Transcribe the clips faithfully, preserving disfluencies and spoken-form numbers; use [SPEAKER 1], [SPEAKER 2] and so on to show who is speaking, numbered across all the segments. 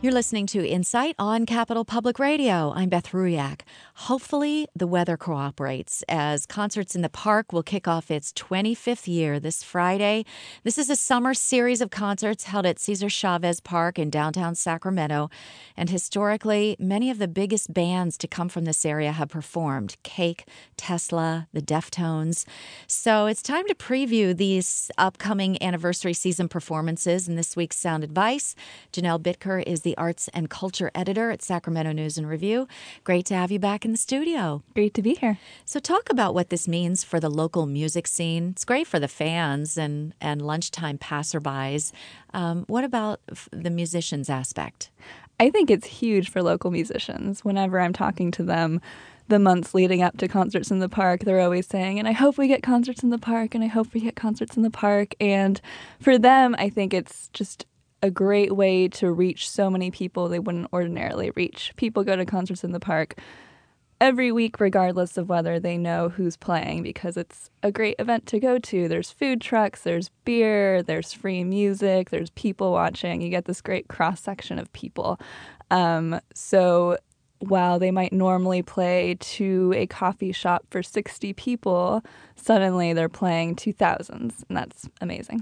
[SPEAKER 1] You're listening to Insight on Capital Public Radio. I'm Beth Ruyak. Hopefully, the weather cooperates as Concerts in the Park will kick off its twenty-fifth year this Friday. This is a summer series of concerts held at Cesar Chavez Park in downtown Sacramento. And historically, many of the biggest bands to come from this area have performed: Cake, Tesla, the Deftones. So it's time to preview these upcoming anniversary season performances. In this week's Sound Advice, Janelle Bitker is the arts and culture editor at Sacramento News and Review. Great to have you back in the studio.
[SPEAKER 2] Great to be here.
[SPEAKER 1] So talk about what this means for the local music scene. It's great for the fans and, and lunchtime passerbys. Um, what about the musicians aspect?
[SPEAKER 2] I think it's huge for local musicians. Whenever I'm talking to them the months leading up to Concerts in the Park, they're always saying, and I hope we get Concerts in the Park, and I hope we get Concerts in the Park. And for them, I think it's just a great way to reach so many people they wouldn't ordinarily reach. People go to Concerts in the Park every week, regardless of whether they know who's playing, because it's a great event to go to. There's food trucks, there's beer, there's free music, there's people watching. You get this great cross-section of people. Um, so while they might normally play to a coffee shop for sixty people, suddenly they're playing to thousands, and that's amazing.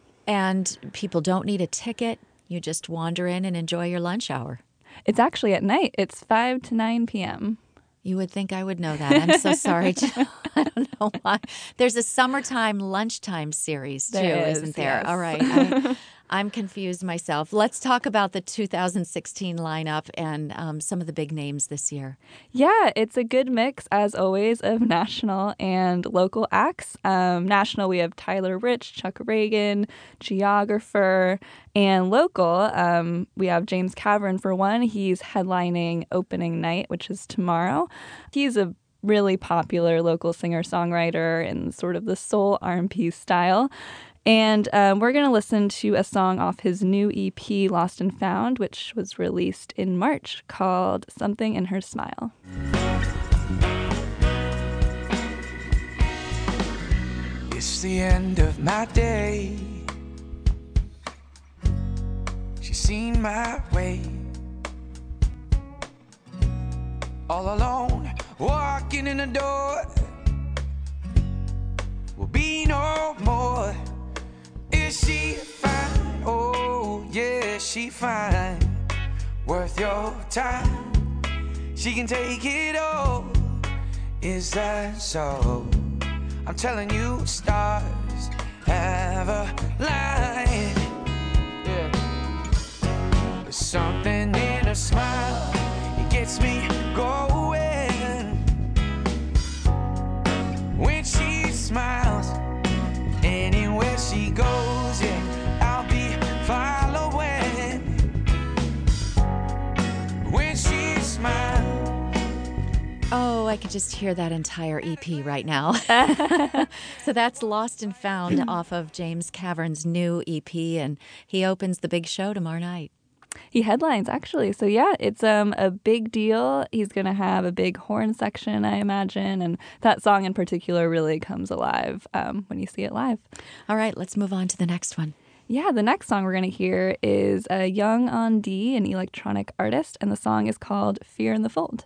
[SPEAKER 1] And people don't need a ticket. You just wander in and enjoy your lunch hour.
[SPEAKER 2] It's actually at night. It's five to nine p.m.
[SPEAKER 1] You would think I would know that. I'm so sorry. To, I don't know why. There's a summertime lunchtime series, too,
[SPEAKER 2] there is,
[SPEAKER 1] isn't there?
[SPEAKER 2] Yes.
[SPEAKER 1] All right. I, I'm confused myself. Let's talk about the two thousand sixteen lineup and um, some of the big names this year.
[SPEAKER 2] Yeah, it's a good mix, as always, of national and local acts. Um, national, we have Tyler Rich, Chuck Reagan, Geographer, and local, um, we have James Cavern for one. He's headlining opening night, which is tomorrow. He's a really popular local singer-songwriter in sort of the soul R and B style. And um, we're going to listen to a song off his new E P, Lost and Found, which was released in March, called Something in Her Smile.
[SPEAKER 3] It's the end of my day. She's seen my way. All alone, walking in the door. Will be no more. Is she fine? Oh, yeah, she fine. Worth your time. She can take it all. Is that so? I'm telling you, stars have a line. Yeah. There's something in her smile. It gets me going. When she smiles, anywhere she goes, yeah, I'll be following. When she smiles.
[SPEAKER 1] Oh, I could just hear that entire E P right now. So that's Lost and Found off of James Cavern's new E P, and he opens the big show tomorrow night.
[SPEAKER 2] He headlines, actually. So, yeah, it's um a big deal. He's going to have a big horn section, I imagine, and that song in particular really comes alive um, when you see it live.
[SPEAKER 1] All right, let's move on to the next one.
[SPEAKER 2] Yeah, the next song we're going to hear is uh, Young on D, an electronic artist, and the song is called Fear in the Fold.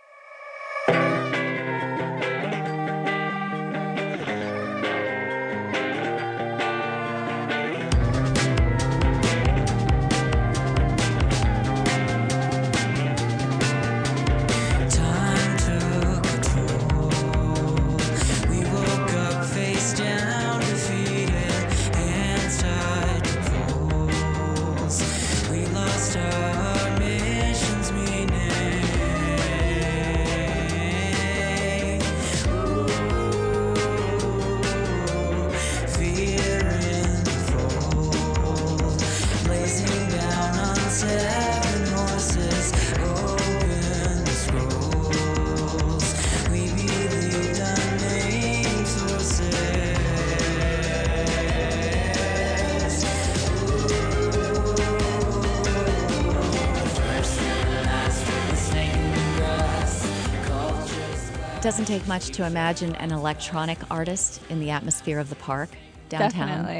[SPEAKER 1] It doesn't take much to imagine an electronic artist in the atmosphere of the park downtown.
[SPEAKER 2] Definitely.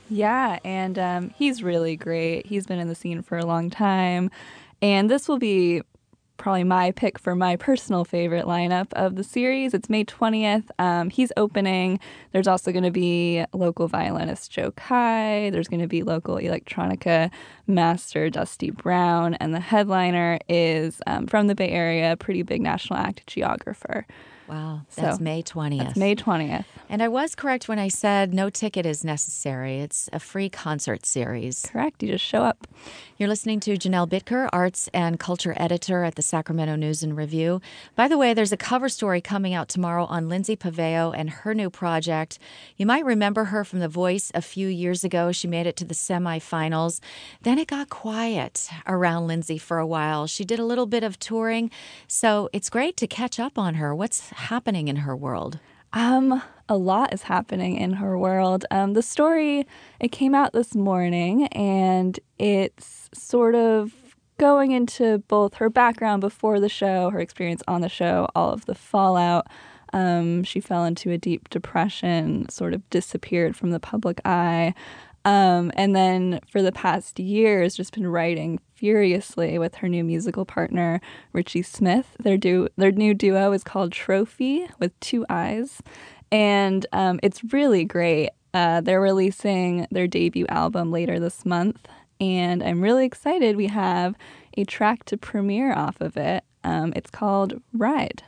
[SPEAKER 2] Yeah, and um, he's really great. He's been in the scene for a long time. And this will be probably my pick for my personal favorite lineup of the series. It's May twentieth. Um, he's opening. There's also going to be local violinist Joe Kai. There's going to be local electronica master Dusty Brown. And the headliner is um, from the Bay Area, pretty big national act, Geographer.
[SPEAKER 1] Wow, that's
[SPEAKER 2] So,
[SPEAKER 1] May twentieth.
[SPEAKER 2] That's May twentieth.
[SPEAKER 1] And I was correct when I said no ticket is necessary. It's a free concert series.
[SPEAKER 2] Correct. You just show up.
[SPEAKER 1] You're listening to Janelle Bitker, arts and culture editor at the Sacramento News and Review. By the way, there's a cover story coming out tomorrow on Lindsay Paveo and her new project. You might remember her from The Voice a few years ago. She made it to the semifinals. Then it got quiet around Lindsay for a while. She did a little bit of touring, so it's great to catch up on her. What's happening in her world?
[SPEAKER 2] Um, a lot is happening in her world. Um, the story, it came out this morning, and it's sort of going into both her background before the show, her experience on the show, all of the fallout. Um, she fell into a deep depression, sort of disappeared from the public eye. Um, and then for the past year has just been writing furiously with her new musical partner, Richie Smith. Their, du- their new duo is called Trophy with two I's. And um, it's really great. Uh, they're releasing their debut album later this month. And I'm really excited. We have a track to premiere off of it. Um, it's called Ride.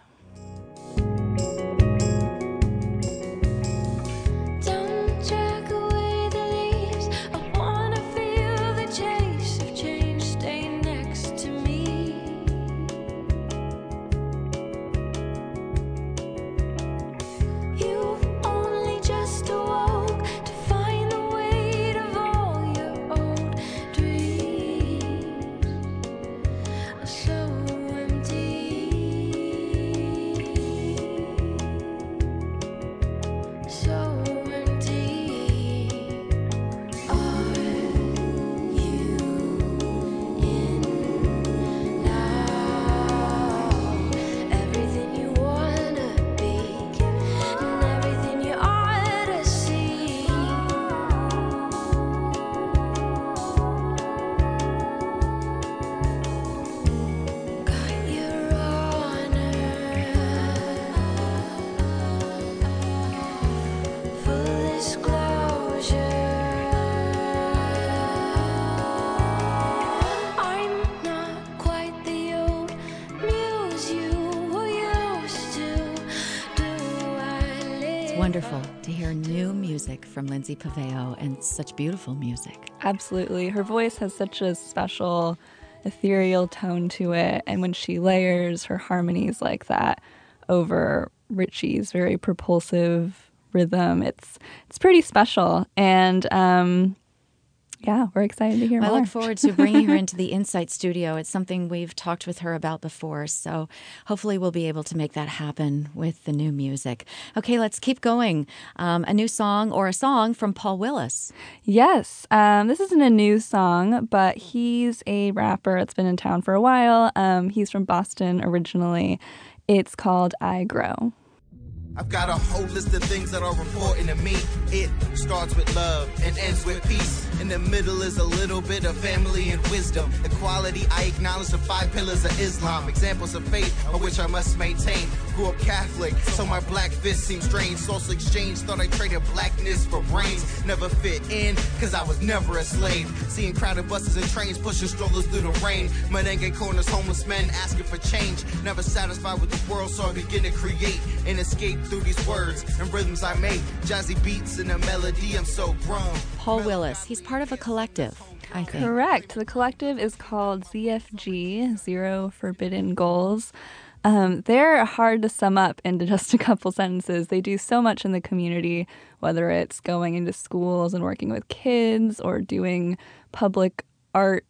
[SPEAKER 1] Wonderful to hear new music from Lindsay Paveo, and such beautiful music.
[SPEAKER 2] Absolutely. Her voice has such a special, ethereal tone to it. And when she layers her harmonies like that over Richie's very propulsive rhythm, it's it's pretty special. And um, yeah, we're excited to hear
[SPEAKER 1] well,
[SPEAKER 2] more.
[SPEAKER 1] I look forward to bringing her into the Insight Studio. It's something we've talked with her about before, so hopefully we'll be able to make that happen with the new music. Okay, let's keep going. Um, a new song or a song from Paul Willis.
[SPEAKER 2] Yes, um, this isn't a new song, but he's a rapper that's been in town for a while. Um, he's from Boston originally. It's called I Grow.
[SPEAKER 4] I've got a whole list of things that are important to me. It starts with love and ends with peace. In the middle is a little bit of family and wisdom. Equality, I acknowledge the five pillars of Islam. Examples of faith of which I must maintain. Grew up Catholic, so my black fist seems strange. Social exchange, thought I traded blackness for brains. Never fit in, cause I was never a slave. Seeing crowded buses and trains pushing strollers through the rain. Merengue corners, homeless men asking for change. Never satisfied with the world, so I begin to create and escape through these words and rhythms I make. Jazzy beats and a melody, I'm so grown.
[SPEAKER 1] Paul Willis, he's part of a collective, I think.
[SPEAKER 2] Correct. The collective is called Z F G, Zero Forbidden Goals. Um, they're hard to sum up into just a couple sentences. They do so much in the community, whether it's going into schools and working with kids or doing public art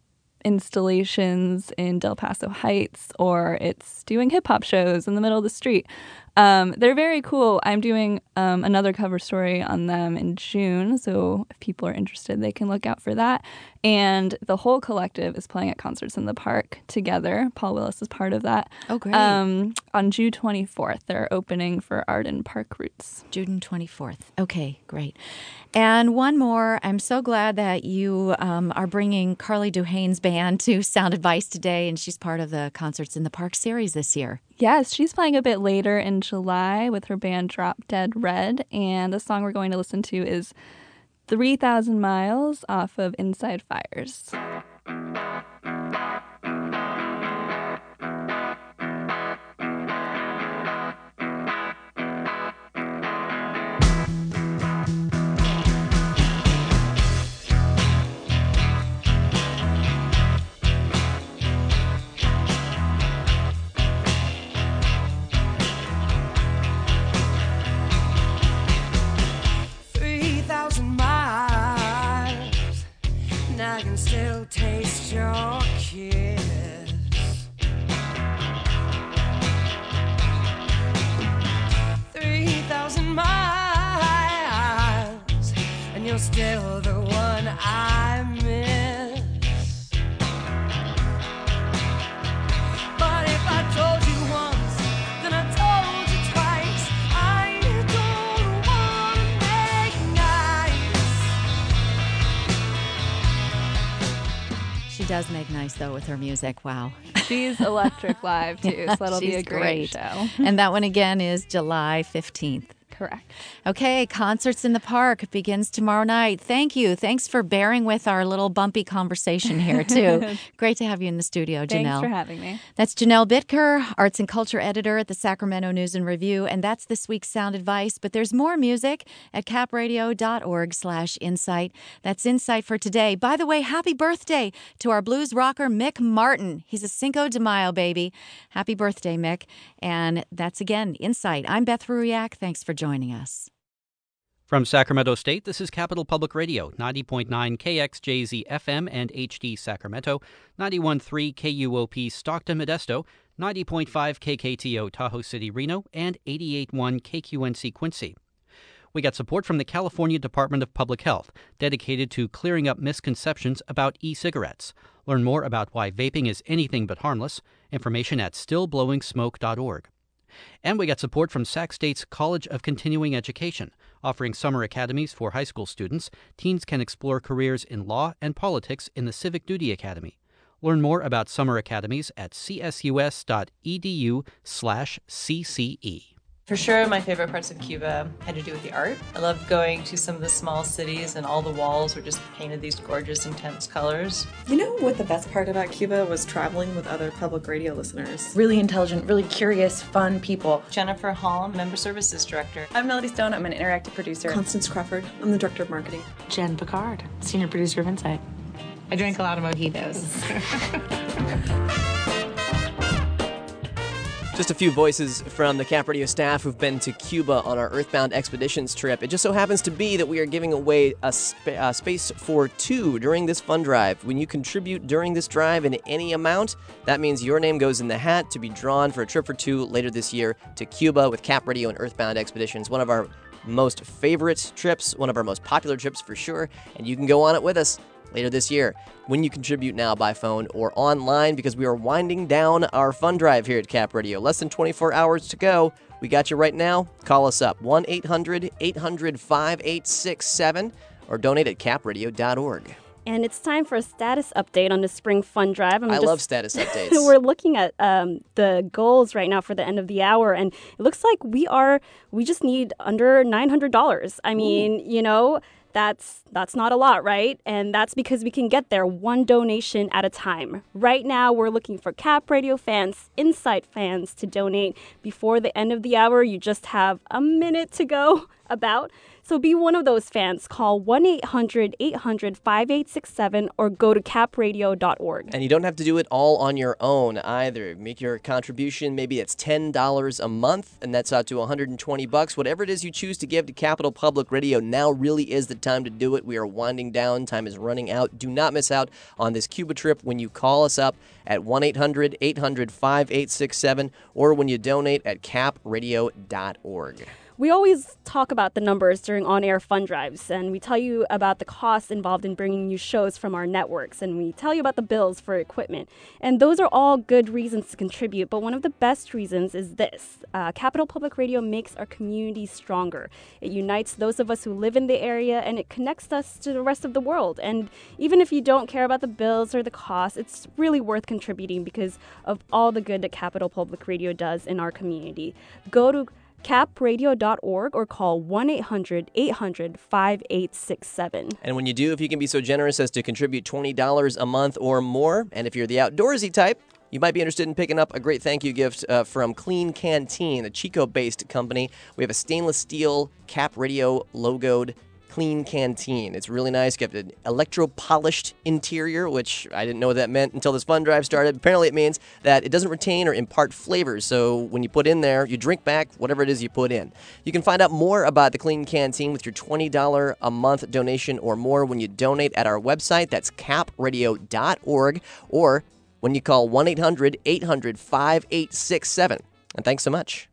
[SPEAKER 2] installations in Del Paso Heights, or it's doing hip-hop shows in the middle of the street. Um, they're very cool. I'm doing um, another cover story on them in June, so if people are interested, they can look out for that. And the whole collective is playing at Concerts in the Park together. Paul Willis is part of that.
[SPEAKER 1] Oh, great.
[SPEAKER 2] Um, on June twenty-fourth, they're opening for Arden Park Roots.
[SPEAKER 1] June twenty-fourth. Okay, great. And one more. I'm so glad that you um, are bringing Carly Duhane's band to Sound Advice today, and she's part of the Concerts in the Park series this year.
[SPEAKER 2] Yes, she's playing a bit later in July with her band Drop Dead Red, and the song we're going to listen to is three thousand miles off of Inside Fires.
[SPEAKER 5] Still taste your kiss. Three thousand miles, and you're still the one I miss. But if I told you once, then I told you twice. I don't wanna make nice.
[SPEAKER 1] She does make nice, though, with her music. Wow.
[SPEAKER 2] She's electric live, too,
[SPEAKER 1] Yeah,
[SPEAKER 2] so that'll be
[SPEAKER 1] she's
[SPEAKER 2] a great, show.
[SPEAKER 1] And that one, again, is July fifteenth.
[SPEAKER 2] Correct.
[SPEAKER 1] Okay, Concerts in the Park begins tomorrow night. Thank you. Thanks for bearing with our little bumpy conversation here, too. Great to have you in the studio, Janelle.
[SPEAKER 2] Thanks for having me.
[SPEAKER 1] That's Janelle Bitker, Arts and Culture Editor at the Sacramento News and Review, and that's this week's Sound Advice. But there's more music at capradio.org slash insight. That's Insight for today. By the way, happy birthday to our blues rocker, Mick Martin. He's a Cinco de Mayo baby. Happy birthday, Mick. And that's, again, Insight. I'm Beth Ruyak. Thanks for joining us.
[SPEAKER 6] From Sacramento State, this is Capital Public Radio, ninety point nine K X J Z F M and H D Sacramento, ninety-one point three K U O P Stockton Modesto, ninety point five K K T O Tahoe City Reno, and eighty-eight point one K Q N C Quincy. We got support from the California Department of Public Health, dedicated to clearing up misconceptions about e-cigarettes. Learn more about why vaping is anything but harmless. Information at still blowing smoke dot org. And we got support from Sac State's College of Continuing Education, offering summer academies for high school students. Teens can explore careers in law and politics in the Civic Duty Academy. Learn more about summer academies at csus.edu slash CCE.
[SPEAKER 7] For sure, my favorite parts of Cuba had to do with the art. I loved going to some of the small cities and all the walls were just painted these gorgeous, intense colors.
[SPEAKER 8] You know what the best part about Cuba was? Traveling with other public radio listeners.
[SPEAKER 9] Really intelligent, really curious, fun people.
[SPEAKER 7] Jennifer Hall, Member Services Director.
[SPEAKER 9] I'm Melody Stone. I'm an interactive producer.
[SPEAKER 8] Constance Crawford. I'm the Director of Marketing.
[SPEAKER 10] Jen Picard, Senior Producer of Insight. I drink a lot of mojitos.
[SPEAKER 11] Just a few voices from the Cap Radio staff who've been to Cuba on our Earthbound Expeditions trip. It just so happens to be that we are giving away a, sp- a space for two during this fund drive. When you contribute during this drive in any amount, that means your name goes in the hat to be drawn for a trip for two later this year to Cuba with Cap Radio and Earthbound Expeditions. One of our most favorite trips, one of our most popular trips for sure, and you can go on it with us later this year when you contribute now by phone or online, because we are winding down our fund drive here at Cap Radio. Less than twenty-four hours to go. We got you right now. Call us up, one eight hundred eight hundred five eight six seven, or donate at cap radio dot org.
[SPEAKER 12] And it's time for a status update on the Spring Fund Drive. I'm
[SPEAKER 11] I
[SPEAKER 12] just,
[SPEAKER 11] love status updates.
[SPEAKER 12] We're looking at um, the goals right now for the end of the hour, and it looks like we are, we just need under nine hundred dollars. I mean, Ooh. you know, That's that's not a lot, right? And that's because we can get there one donation at a time. Right now, we're looking for Cap Radio fans, Insight fans to donate before the end of the hour. You just have a minute to go about. So be one of those fans. Call one eight hundred eight hundred five eight six seven or go to cap radio dot org.
[SPEAKER 11] And you don't have to do it all on your own either. Make your contribution. Maybe it's ten dollars a month, and that's out to one hundred twenty bucks. Whatever it is you choose to give to Capital Public Radio, now really is the time to do it. We are winding down. Time is running out. Do not miss out on this Cuba trip when you call us up at one eight hundred eight hundred five eight six seven or when you donate at cap radio dot org.
[SPEAKER 12] We always talk about the numbers during on-air fund drives, and we tell you about the costs involved in bringing you shows from our networks, and we tell you about the bills for equipment. And those are all good reasons to contribute, but one of the best reasons is this. Uh, Capital Public Radio makes our community stronger. It unites those of us who live in the area, and it connects us to the rest of the world. And even if you don't care about the bills or the costs, it's really worth contributing because of all the good that Capital Public Radio does in our community. Go to cap radio dot org or call one eight hundred eight hundred five eight six seven.
[SPEAKER 11] And when you do, if you can be so generous as to contribute twenty dollars a month or more, and if you're the outdoorsy type, you might be interested in picking up a great thank you gift uh, from Clean Canteen, a Chico-based company. We have a stainless steel Cap Radio logoed Clean Canteen. It's really nice. You have an electro-polished interior, which I didn't know what that meant until this fun drive started. Apparently it means that it doesn't retain or impart flavors, so when you put in there, you drink back whatever it is you put in. You can find out more about the Clean Canteen with your twenty dollars a month donation or more when you donate at our website. That's cap radio dot org or when you call one eight hundred eight hundred five eight six seven. And thanks so much.